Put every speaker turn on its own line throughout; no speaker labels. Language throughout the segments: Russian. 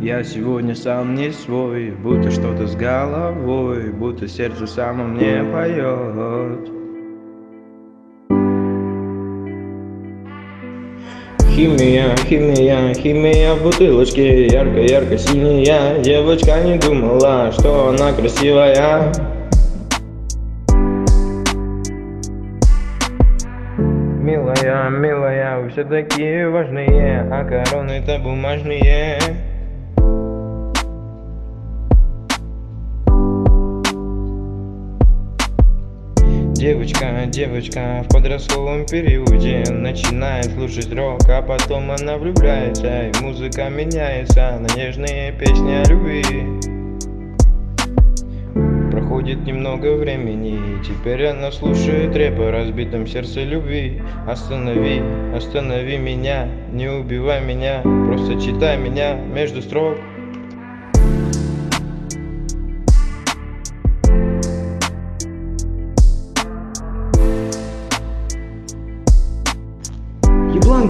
Я сегодня сам не свой, будто что-то с головой, будто сердце само мне поет. Химия, химия, химия в бутылочке, ярко-ярко синяя. Девочка не думала, что она красивая. Милая, милая, вы все такие важные, а короны-то бумажные. Девочка, девочка в подростковом периоде начинает слушать рок, а потом она влюбляется, и музыка меняется на нежные песни о любви. Проходит немного времени, и теперь она слушает рэп о разбитом сердце любви. Останови, останови меня, не убивай меня, просто читай меня между строк. Еблан!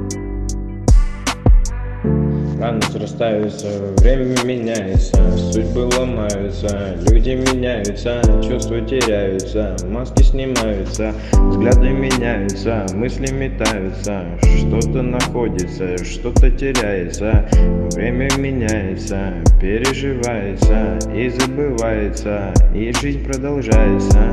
Раны срастаются, время меняется, судьбы ломаются, люди меняются, чувства теряются, маски снимаются, взгляды меняются, мысли метаются, что-то находится, что-то теряется, время меняется, переживается и забывается, и жизнь продолжается.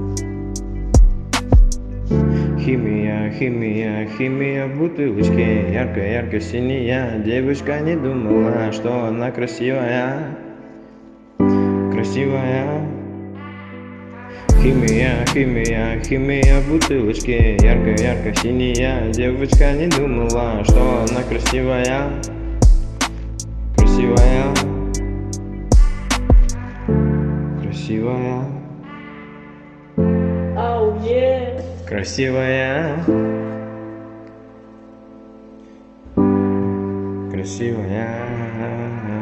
Химия, химия, химия в бутылочке, ярко-ярко синяя. Девочка не думала, что она красивая, красивая. Химия, химия, химия в бутылочке, ярко-ярко синяя. Девочка не думала, что она красивая, красивая, красивая.
Oh yeah.
Красивая, красивая.